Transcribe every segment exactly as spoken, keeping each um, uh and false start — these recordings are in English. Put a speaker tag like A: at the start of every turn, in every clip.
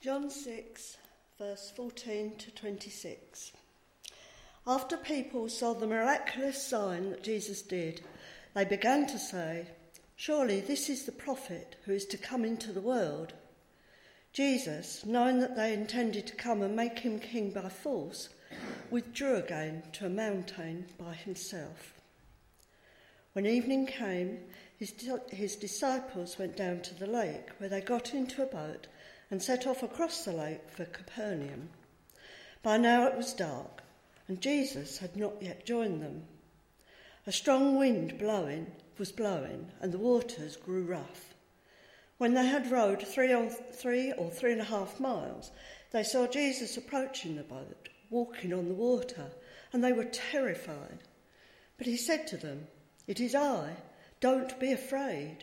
A: John six, verse fourteen to twenty-six. After people saw the miraculous sign that Jesus did, they began to say, "Surely this is the prophet who is to come into the world." Jesus, knowing that they intended to come and make him king by force, withdrew again to a mountain by himself. When evening came, his, his disciples went down to the lake, where they got into a boat and set off across the lake for Capernaum. By now it was dark, and Jesus had not yet joined them. A strong wind blowing was blowing, and the waters grew rough. When they had rowed three or three or three and a half miles, they saw Jesus approaching the boat, walking on the water, and they were terrified. But he said to them, "It is I, don't be afraid."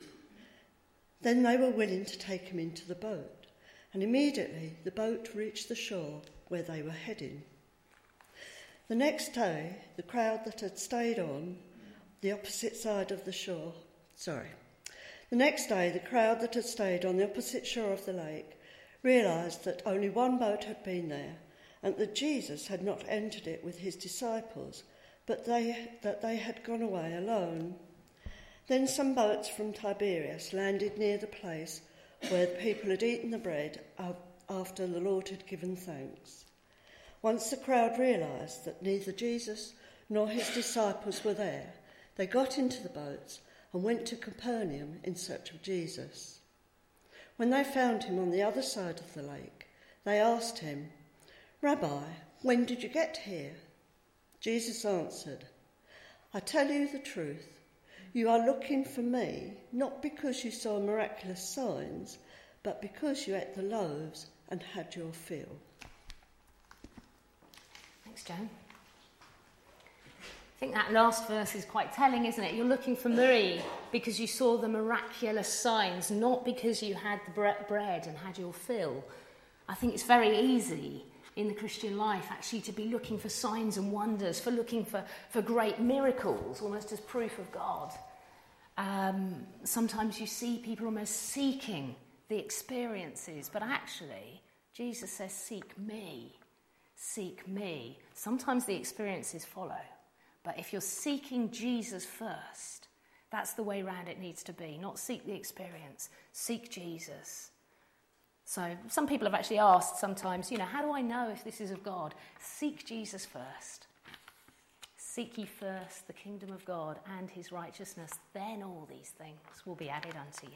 A: Then they were willing to take him into the boat, and immediately the boat reached the shore where they were heading. The next day, the crowd that had stayed on the opposite side of the shore, sorry, the next day, the crowd that had stayed on the opposite shore of the lake realised that only one boat had been there, and that Jesus had not entered it with his disciples, but they, that they had gone away alone. Then some boats from Tiberias landed near the place where the people had eaten the bread after the Lord had given thanks. Once the crowd realised that neither Jesus nor his disciples were there, they got into the boats and went to Capernaum in search of Jesus. When they found him on the other side of the lake, they asked him, "Rabbi, when did you get here?" Jesus answered, "I tell you the truth, you are looking for me, not because you saw miraculous signs, but because you ate the loaves and had your fill."
B: Thanks, Joan. I think that last verse is quite telling, isn't it? You're looking for me because you saw the miraculous signs, not because you had the bre- bread and had your fill. I think it's very easy in the Christian life actually to be looking for signs and wonders, for looking for, for great miracles, almost as proof of God. Um, sometimes you see people almost seeking the experiences, but actually Jesus says, "Seek me, seek me." Sometimes the experiences follow. But if you're seeking Jesus first, that's the way round it needs to be. Not seek the experience, seek Jesus. So some people have actually asked sometimes, you know, how do I know if this is of God? Seek Jesus first. Seek ye first the kingdom of God and his righteousness, then all these things will be added unto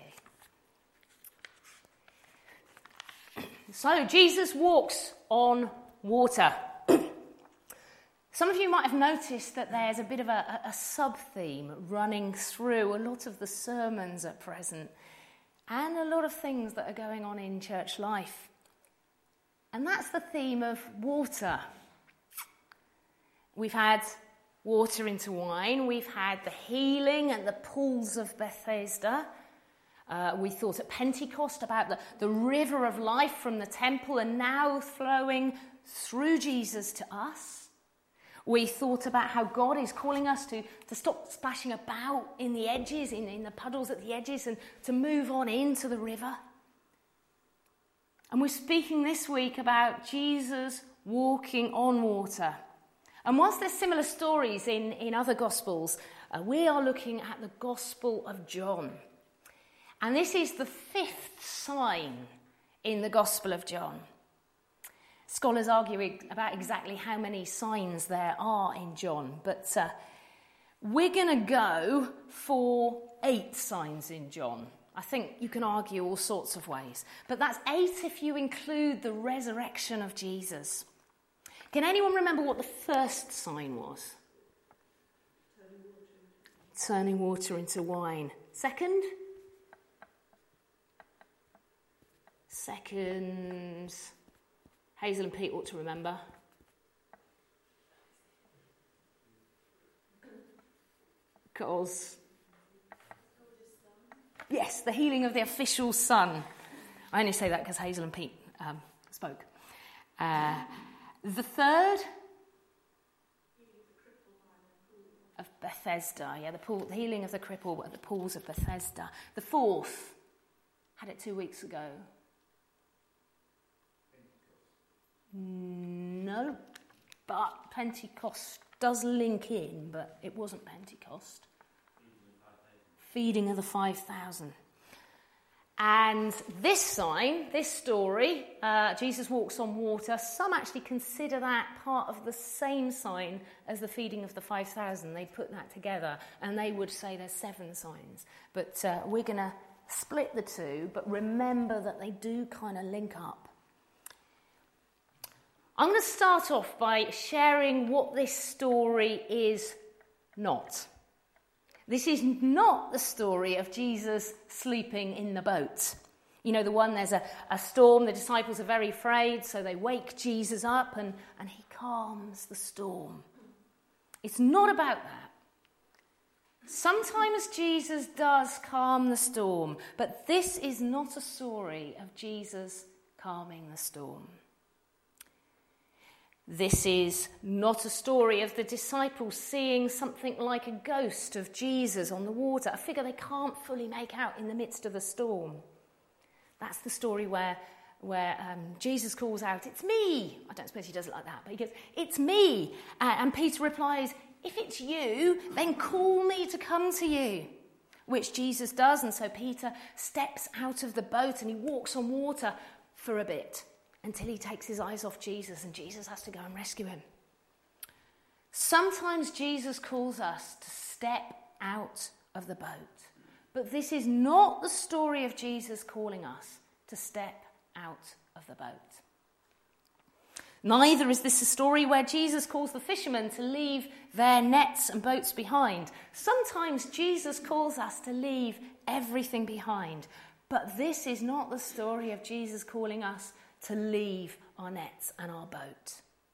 B: you. So Jesus walks on water. Some of you might have noticed that there's a bit of a, a sub-theme running through a lot of the sermons at present and a lot of things that are going on in church life. And that's the theme of water. We've had water into wine. We've had the healing at the pools of Bethesda. Uh, we thought at Pentecost about the, the river of life from the temple and now flowing through Jesus to us. We thought about how God is calling us to, to stop splashing about in the edges, in, in the puddles at the edges, and to move on into the river. And we're speaking this week about Jesus walking on water. And whilst there's similar stories in, in other Gospels, uh, we are looking at the Gospel of John. And this is the fifth sign in the Gospel of John. Scholars argue about exactly how many signs there are in John, but uh, we're going to go for eight signs in John. I think you can argue all sorts of ways, but that's eight if you include the resurrection of Jesus. Can anyone remember what the first sign was? Turning water, Turning water into wine. Second? Second... Hazel and Pete ought to remember. Because, yes, the healing of the official son. I only say that because Hazel and Pete um, spoke. Uh, the third of Bethesda, yeah, the, pool, the healing of the cripple at the pools of Bethesda. The fourth, had it two weeks ago. No, but Pentecost does link in, but it wasn't Pentecost. Feeding of the five thousand. And this sign, this story, uh, Jesus walks on water, some actually consider that part of the same sign as the feeding of the five thousand. They put that together and they would say there's seven signs. But uh, we're going to split the two, but remember that they do kind of link up. I'm going to start off by sharing what this story is not. This is not the story of Jesus sleeping in the boat. You know, the one, there's a, a storm, the disciples are very afraid, so they wake Jesus up and, and he calms the storm. It's not about that. Sometimes Jesus does calm the storm, but this is not a story of Jesus calming the storm. This is not a story of the disciples seeing something like a ghost of Jesus on the water, a figure they can't fully make out in the midst of the storm. That's the story where, where um, Jesus calls out, "It's me." I don't suppose he does it like that, but he goes, "It's me." Uh, and Peter replies, "If it's you, then call me to come to you," which Jesus does. And so Peter steps out of the boat and he walks on water for a bit, until he takes his eyes off Jesus and Jesus has to go and rescue him. Sometimes Jesus calls us to step out of the boat. But this is not the story of Jesus calling us to step out of the boat. Neither is this a story where Jesus calls the fishermen to leave their nets and boats behind. Sometimes Jesus calls us to leave everything behind. But this is not the story of Jesus calling us to leave our nets and our boat.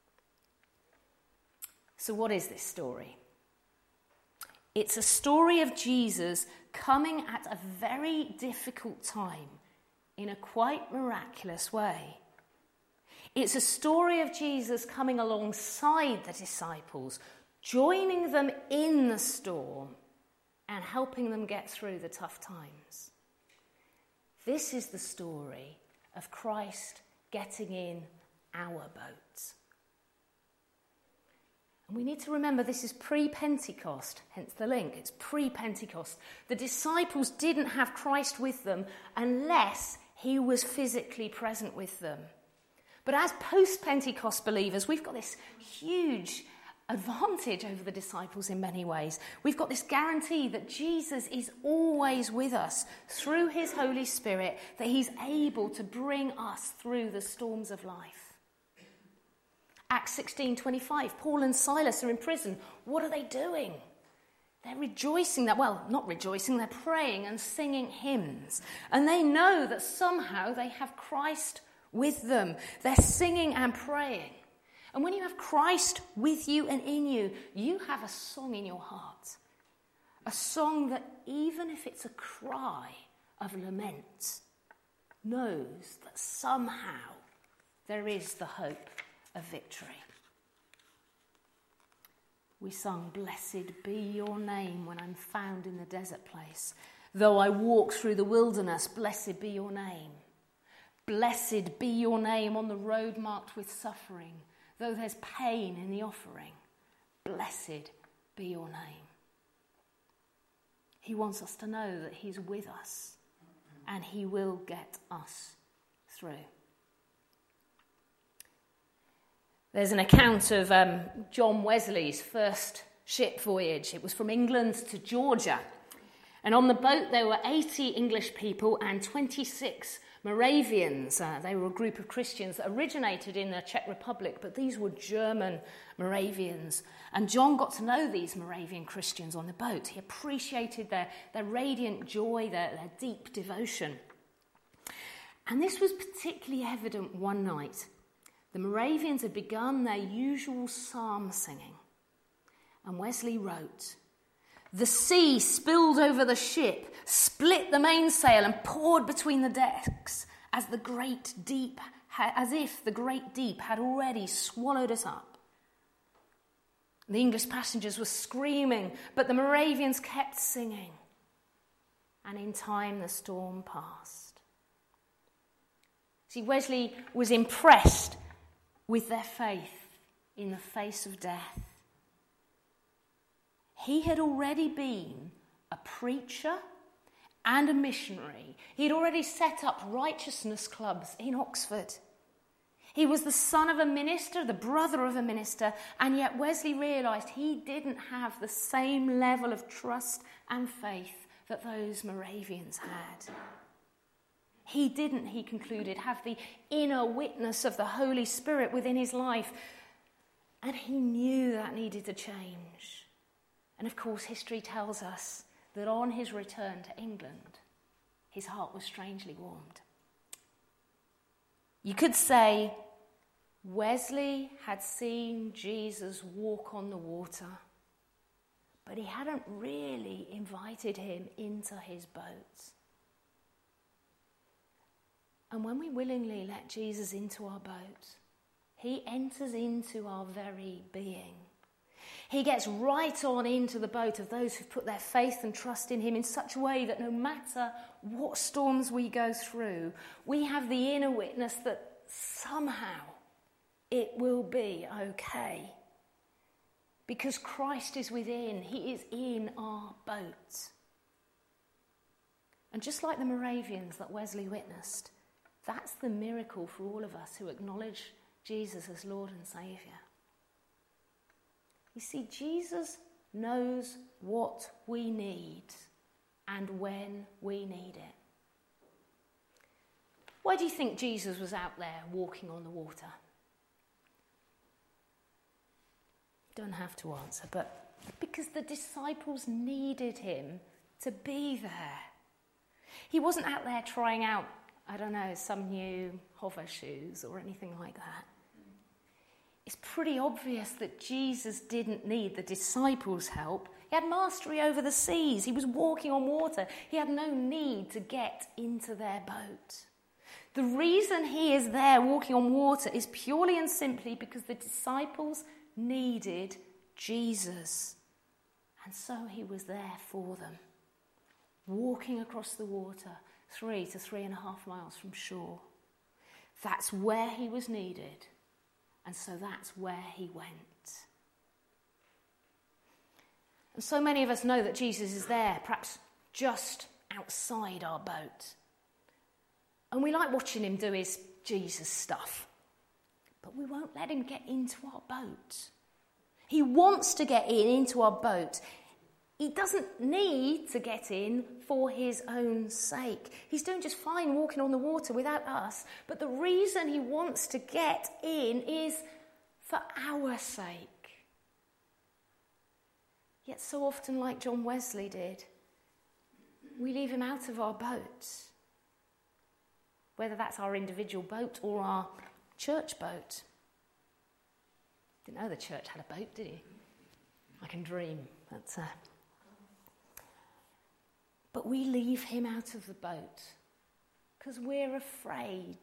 B: So what is this story? It's a story of Jesus coming at a very difficult time in a quite miraculous way. It's a story of Jesus coming alongside the disciples, joining them in the storm and helping them get through the tough times. This is the story of Christ getting in our boat. And we need to remember this is pre-Pentecost, hence the link. It's pre-Pentecost. The disciples didn't have Christ with them unless he was physically present with them. But as post-Pentecost believers, we've got this huge advantage over the disciples in many ways. We've got this guarantee that Jesus is always with us through his Holy Spirit, that he's able to bring us through the storms of life. Acts sixteen twenty-five, Paul and Silas are in prison. What are they doing? They're rejoicing, that well, not rejoicing, they're praying and singing hymns. And they know that somehow they have Christ with them. They're singing and praying. And when you have Christ with you and in you, you have a song in your heart. A song that, even if it's a cry of lament, knows that somehow there is the hope of victory. We sung, "Blessed be your name when I'm found in the desert place. Though I walk through the wilderness, blessed be your name. Blessed be your name on the road marked with suffering. Though there's pain in the offering, blessed be your name." He wants us to know that he's with us and he will get us through. There's an account of um, John Wesley's first ship voyage. It was from England to Georgia. And on the boat there were eighty English people and twenty-six Moravians. Uh, they were a group of Christians that originated in the Czech Republic, but these were German Moravians. And John got to know these Moravian Christians on the boat. He appreciated their, their radiant joy, their, their deep devotion. And this was particularly evident one night. The Moravians had begun their usual psalm singing. And Wesley wrote, "The sea spilled over the ship, split the mainsail and poured between the decks as the great deep, as if the great deep had already swallowed us up." The English passengers were screaming, but the Moravians kept singing. And in time the storm passed. See, Wesley was impressed with their faith in the face of death. He had already been a preacher and a missionary. He'd already set up righteousness clubs in Oxford. He was the son of a minister, the brother of a minister, and yet Wesley realised he didn't have the same level of trust and faith that those Moravians had. He didn't, he concluded, have the inner witness of the Holy Spirit within his life, and he knew that needed to change. And of course, history tells us that on his return to England, his heart was strangely warmed. You could say Wesley had seen Jesus walk on the water, but he hadn't really invited him into his boat. And when we willingly let Jesus into our boat, he enters into our very being. He gets right on into the boat of those who've put their faith and trust in him in such a way that no matter what storms we go through, we have the inner witness that somehow it will be okay. Because Christ is within, he is in our boat. And just like the Moravians that Wesley witnessed, that's the miracle for all of us who acknowledge Jesus as Lord and Saviour. You see, Jesus knows what we need and when we need it. Why do you think Jesus was out there walking on the water? You don't have to answer, but because the disciples needed him to be there. He wasn't out there trying out, I don't know, some new hover shoes or anything like that. It's pretty obvious that Jesus didn't need the disciples' help. He had mastery over the seas. He was walking on water. He had no need to get into their boat. The reason he is there walking on water is purely and simply because the disciples needed Jesus. And so he was there for them, walking across the water three to three and a half miles from shore. That's where he was needed. And so that's where he went. And so many of us know that Jesus is there, perhaps just outside our boat. And we like watching him do his Jesus stuff. But we won't let him get into our boat. He wants to get in into our boat. He doesn't need to get in for his own sake. He's doing just fine walking on the water without us. But the reason he wants to get in is for our sake. Yet so often, like John Wesley did, we leave him out of our boat. Whether that's our individual boat or our church boat. Didn't know the church had a boat, did you? I can dream. That's uh... But we leave him out of the boat because we're afraid.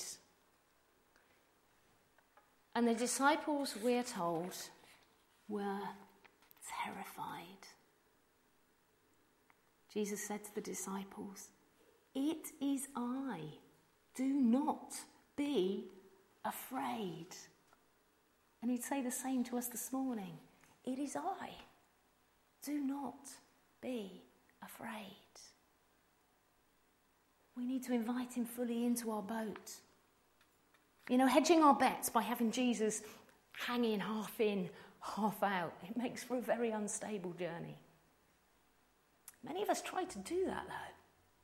B: And the disciples, we're told, were terrified. Jesus said to the disciples, "It is I. Do not be afraid." And he'd say the same to us this morning. It is I. Do not be afraid. We need to invite him fully into our boat. You know, hedging our bets by having Jesus hanging half in, half out, it makes for a very unstable journey. Many of us try to do that, though.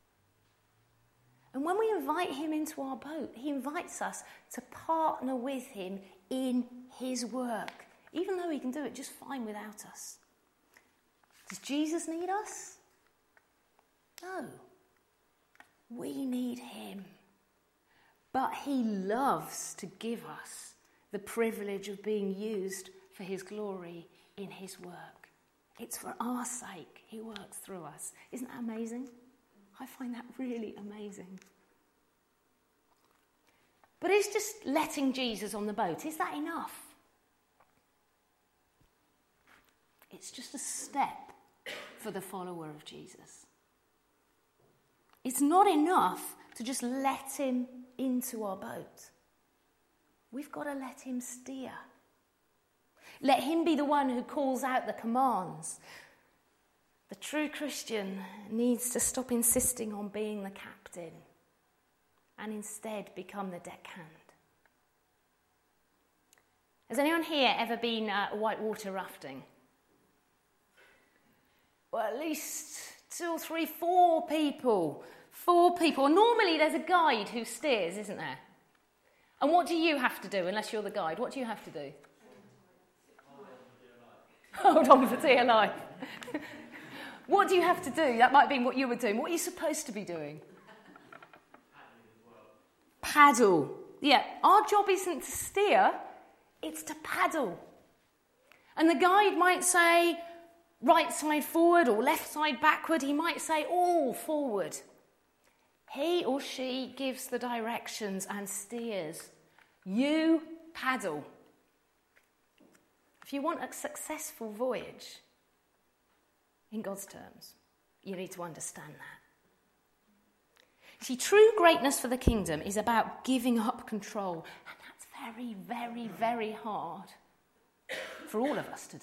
B: And when we invite him into our boat, he invites us to partner with him in his work, even though he can do it just fine without us. Does Jesus need us? No. We need him. But he loves to give us the privilege of being used for his glory in his work. It's for our sake he works through us. Isn't that amazing? I find that really amazing. But is just letting Jesus on the boat, is that enough? It's just a step for the follower of Jesus. It's not enough to just let him into our boat. We've got to let him steer. Let him be the one who calls out the commands. The true Christian needs to stop insisting on being the captain and instead become the deckhand. Has anyone here ever been uh, whitewater rafting? Well, at least two or three, four people. Four people. Normally there's a guide who steers, isn't there? And what do you have to do, unless you're the guide? What do you have to do? Hold on for dear life. What do you have to do? That might have been what you were doing. What are you supposed to be doing? Paddle. Yeah, our job isn't to steer, it's to paddle. And the guide might say right side forward or left side backward. He might say all forward. He or she gives the directions and steers. You paddle. If you want a successful voyage, in God's terms, you need to understand that. See, true greatness for the kingdom is about giving up control. And that's very, very, very hard for all of us to do.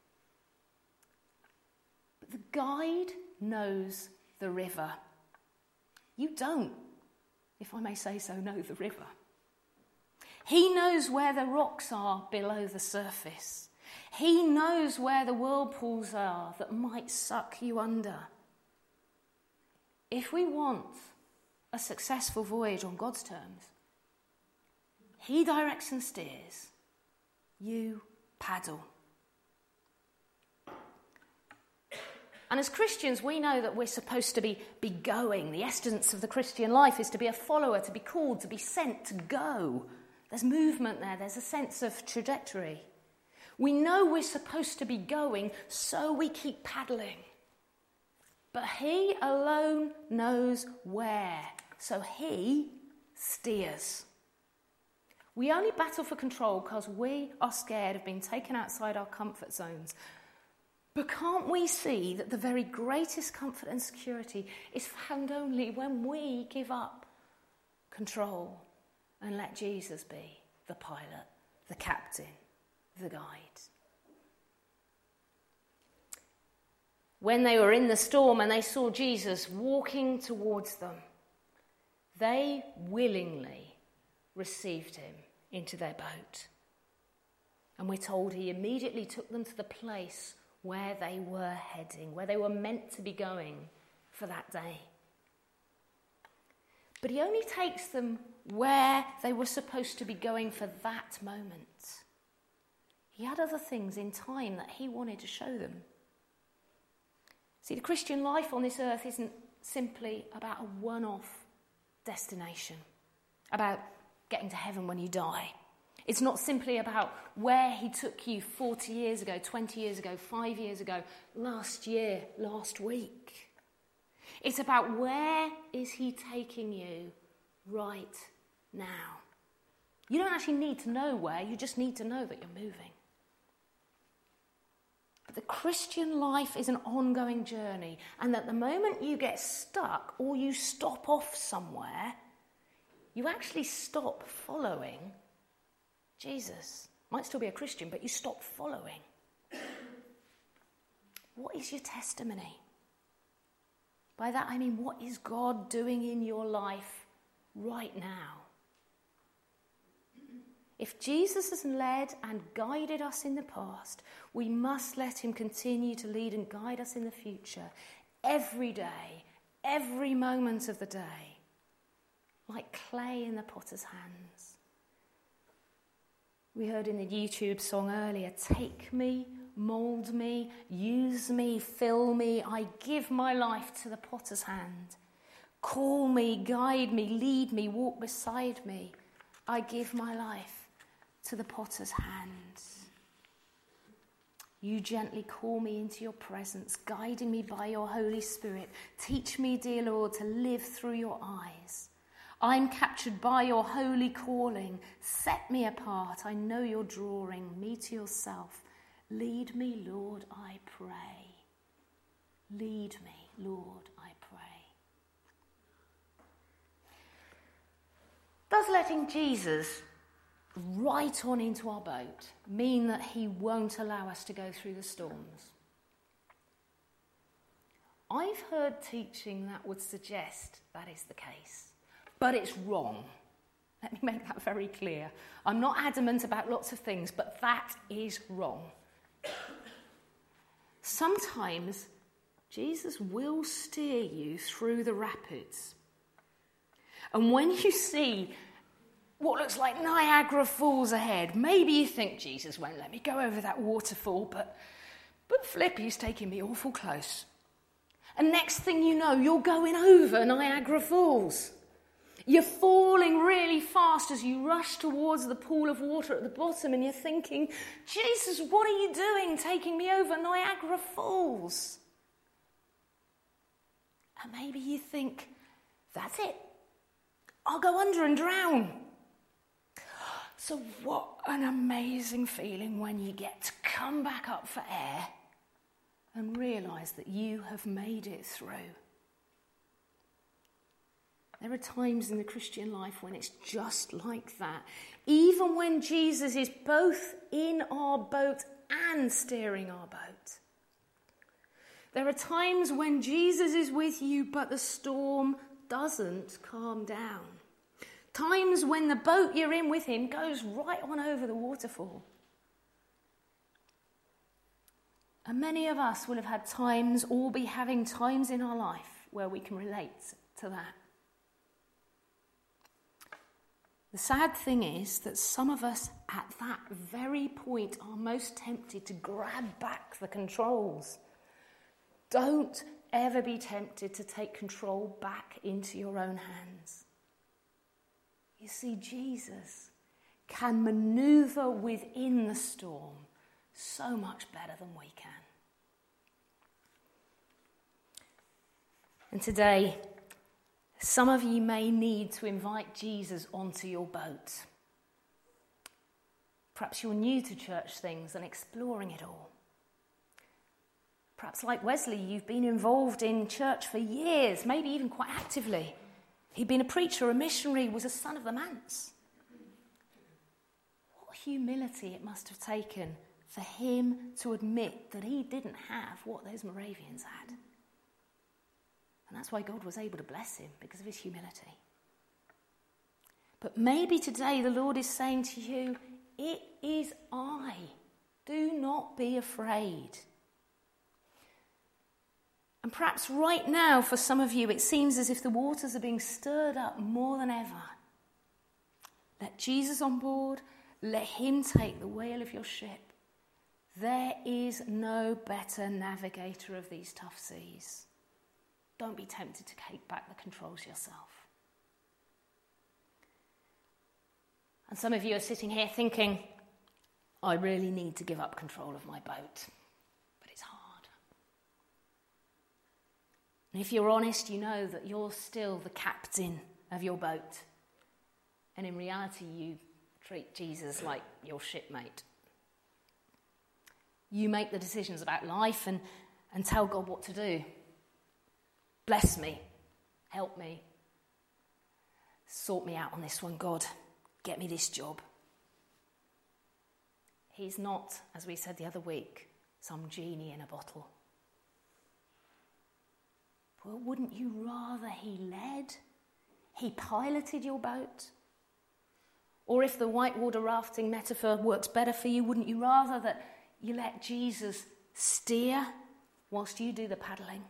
B: But the guide knows the river. You don't, if I may say so, know the river. He knows where the rocks are below the surface. He knows where the whirlpools are that might suck you under. If we want a successful voyage on God's terms, he directs and steers. You paddle. And as Christians, we know that we're supposed to be, be going. The essence of the Christian life is to be a follower, to be called, to be sent, to go. There's movement there. There's a sense of trajectory. We know we're supposed to be going, so we keep paddling. But he alone knows where, so he steers. We only battle for control because we are scared of being taken outside our comfort zones. But can't we see that the very greatest comfort and security is found only when we give up control and let Jesus be the pilot, the captain, the guide? When they were in the storm and they saw Jesus walking towards them, they willingly received him into their boat. And we're told he immediately took them to the place where they were heading, where they were meant to be going for that day. But he only takes them where they were supposed to be going for that moment. He had other things in time that he wanted to show them. See, the Christian life on this earth isn't simply about a one-off destination, about getting to heaven when you die. It's not simply about where he took you forty years ago, twenty years ago, five years ago, last year, last week. It's about where is he taking you right now. You don't actually need to know where, you just need to know that you're moving. But the Christian life is an ongoing journey, and that the moment you get stuck or you stop off somewhere, you actually stop following Jesus. Might still be a Christian, but you stop following. What is your testimony? By that I mean, what is God doing in your life right now? If Jesus has led and guided us in the past, we must let him continue to lead and guide us in the future, every day, every moment of the day, like clay in the potter's hands. We heard in the YouTube song earlier, take me, mould me, use me, fill me, I give my life to the potter's hand. Call me, guide me, lead me, walk beside me. I give my life to the potter's hands. You gently call me into your presence, guiding me by your Holy Spirit. Teach me, dear Lord, to live through your eyes. I'm captured by your holy calling. Set me apart. I know you're drawing me to yourself. Lead me, Lord, I pray. Lead me, Lord, I pray. Does letting Jesus right on into our boat mean that he won't allow us to go through the storms? I've heard teaching that would suggest that is the case, but it's wrong. Let me make that very clear. I'm not adamant about lots of things, but that is wrong. Sometimes Jesus will steer you through the rapids. And when you see what looks like Niagara Falls ahead, maybe you think, Jesus won't let me go over that waterfall, but, but Flippy's taking me awful close. And next thing you know, you're going over Niagara Falls. You're falling really fast as you rush towards the pool of water at the bottom, and you're thinking, Jesus, what are you doing taking me over Niagara Falls? And maybe you think, that's it. I'll go under and drown. So what an amazing feeling when you get to come back up for air and realise that you have made it through. There are times in the Christian life when it's just like that. Even when Jesus is both in our boat and steering our boat. There are times when Jesus is with you, but the storm doesn't calm down. Times when the boat you're in with him goes right on over the waterfall. And many of us will have had times, or be having times in our life where we can relate to that. The sad thing is that some of us at that very point are most tempted to grab back the controls. Don't ever be tempted to take control back into your own hands. You see, Jesus can maneuver within the storm so much better than we can. And today, some of you may need to invite Jesus onto your boat. Perhaps you're new to church things and exploring it all. Perhaps like Wesley, you've been involved in church for years, maybe even quite actively. He'd been a preacher, a missionary, was a son of the manse. What humility it must have taken for him to admit that he didn't have what those Moravians had. And that's why God was able to bless him, because of his humility. But maybe today the Lord is saying to you, it is I. Do not be afraid. And perhaps right now, for some of you, it seems as if the waters are being stirred up more than ever. Let Jesus on board. Let him take the wheel of your ship. There is no better navigator of these tough seas. Don't be tempted to take back the controls yourself. And some of you are sitting here thinking, I really need to give up control of my boat. But it's hard. And if you're honest, you know that you're still the captain of your boat. And in reality, you treat Jesus like your shipmate. You make the decisions about life and, and tell God what to do. Bless me. Help me. Sort me out on this one, God. Get me this job. He's not, as we said the other week, some genie in a bottle. Well, wouldn't you rather he led? He piloted your boat? Or if the whitewater rafting metaphor works better for you, wouldn't you rather that you let Jesus steer whilst you do the paddling?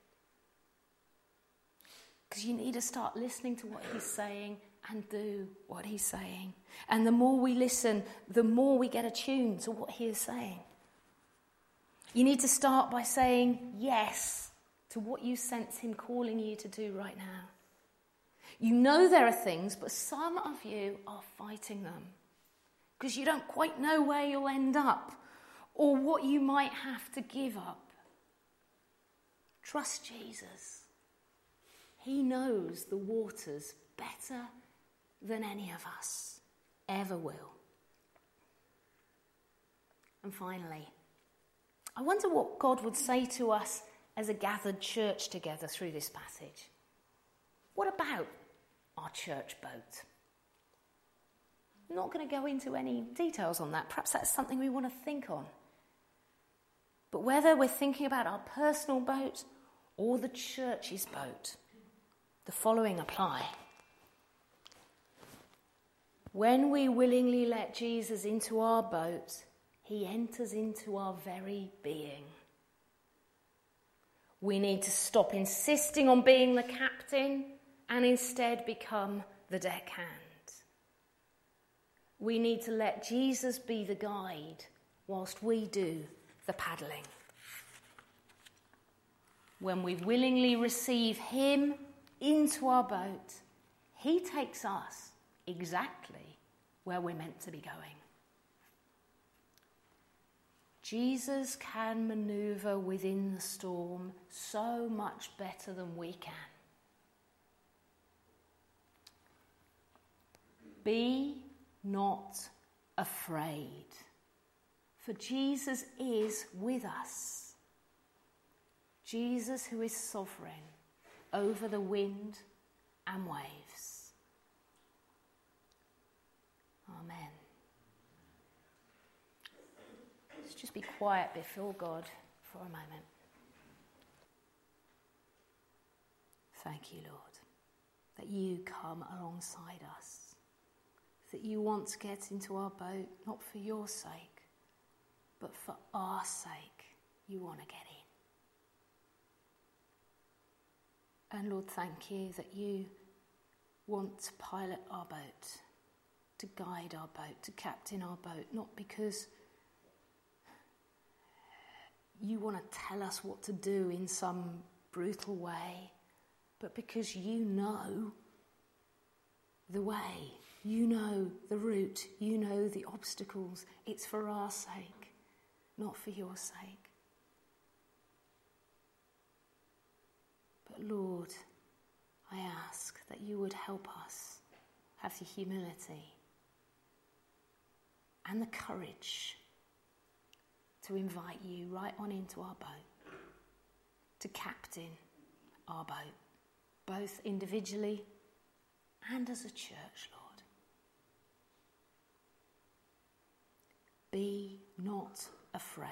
B: Because you need to start listening to what he's saying and do what he's saying. And the more we listen, the more we get attuned to what he is saying. You need to start by saying yes to what you sense him calling you to do right now. You know there are things, but some of you are fighting them because you don't quite know where you'll end up or what you might have to give up. Trust Jesus. He knows the waters better than any of us ever will. And finally, I wonder what God would say to us as a gathered church together through this passage. What about our church boat? I'm not going to go into any details on that. Perhaps that's something we want to think on. But whether we're thinking about our personal boat or the church's boat, the following apply. When we willingly let Jesus into our boat, he enters into our very being. We need to stop insisting on being the captain and instead become the deckhand. We need to let Jesus be the guide whilst we do the paddling. When we willingly receive him into our boat, he takes us exactly where we're meant to be going. Jesus can manoeuvre within the storm so much better than we can. Be not afraid, for Jesus is with us. Jesus who is sovereign over the wind and waves. Amen. Let's just be quiet before God for a moment. Thank you, Lord, that you come alongside us, that you want to get into our boat, not for your sake, but for our sake, you want to get in. And Lord, thank you that you want to pilot our boat, to guide our boat, to captain our boat, not because you want to tell us what to do in some brutal way, but because you know the way, you know the route, you know the obstacles. It's for our sake, not for your sake. But Lord, I ask that you would help us have the humility and the courage to invite you right on into our boat, to captain our boat, both individually and as a church, Lord. Be not afraid,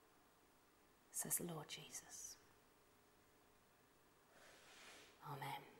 B: says the Lord Jesus. Amen.